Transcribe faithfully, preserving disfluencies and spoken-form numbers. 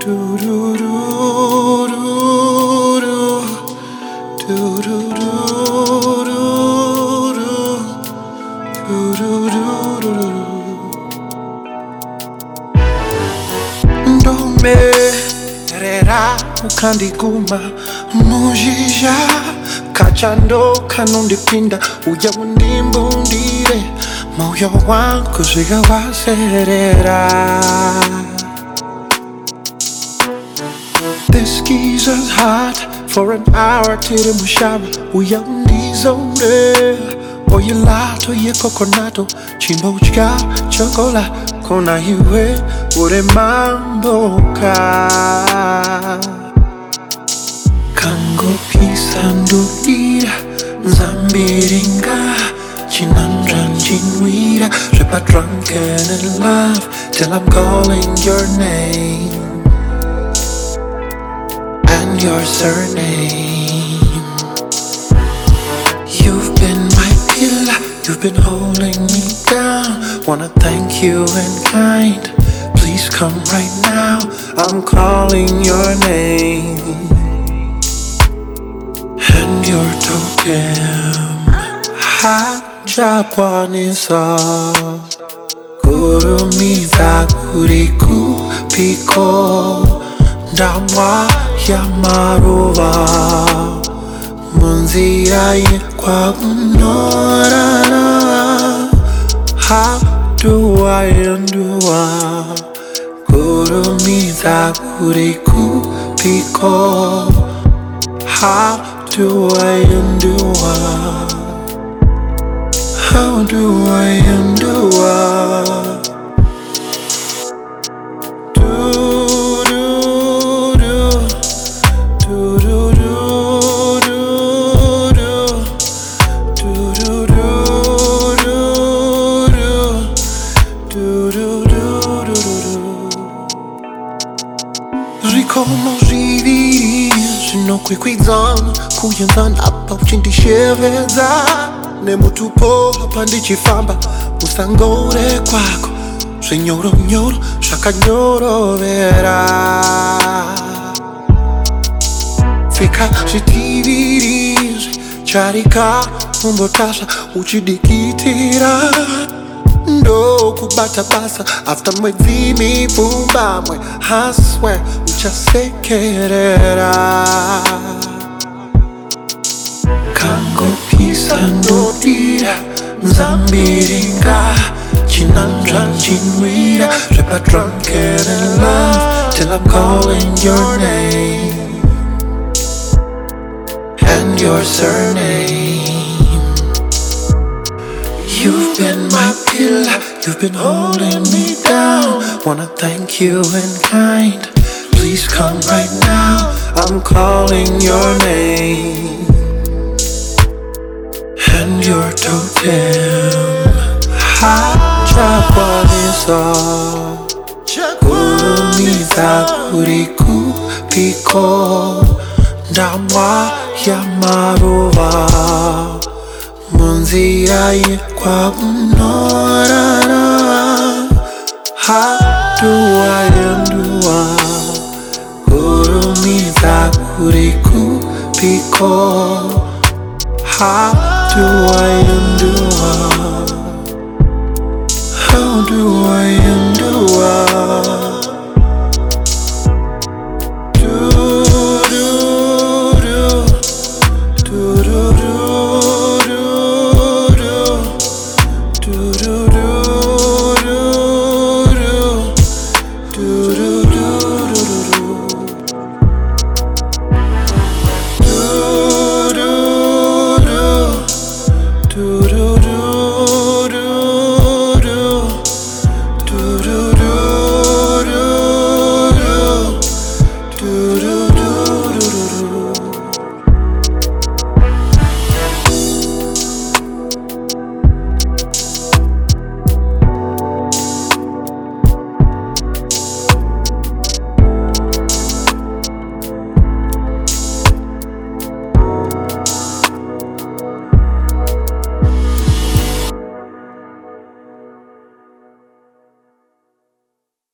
Do do do do do do do do do do do do do. Ndomerera ukandiguma mujija kachando kanundipinda uja undimbundire moyo wangu zikawaserera. This geezer's hot for an hour till mushaba uyandizore oyelato ye coconato chimbochka chocolate kona hiwe ure mamboka kango pisando ira zambiringa chinandran chinwira repa drunken in love till I'm calling your name and your surname. You've been my pillar, you've been holding me down. Wanna thank you in kind. Please come right now, I'm calling your name and your totem. Haja kwanisa kurumiza kuriku piko ndamwa ya maruva munzira ye kwa unorara. How do I endure kurumiza kuriku piko? How do I endure? How do I endure? Como živiri, no qui qui zon, kujen zon apa uchinti sheveza. Nemo tupo hapandi chifamba, musangore kwako. Senyoro nyoro, shaka nyoro vera. Fika shitiviri, charika, umbotasa, uchidikitira. Ndo kubata basa after mwezi mibumba mwe haswe uchasekerera kango pisa ndodira nzambiringa chinandra chinwira repa drunken in love till I'm calling your name and your surname. You've been my pillar, you've been holding me down. Wanna thank you in kind. Please come right now, I'm calling your name and your totem. Haja kwanisa kurumiza kuriku piko ndamwa ya maruva munzira ye kwa unorara. How do I endure kurumiza kuriku piko? How do I endure? How do I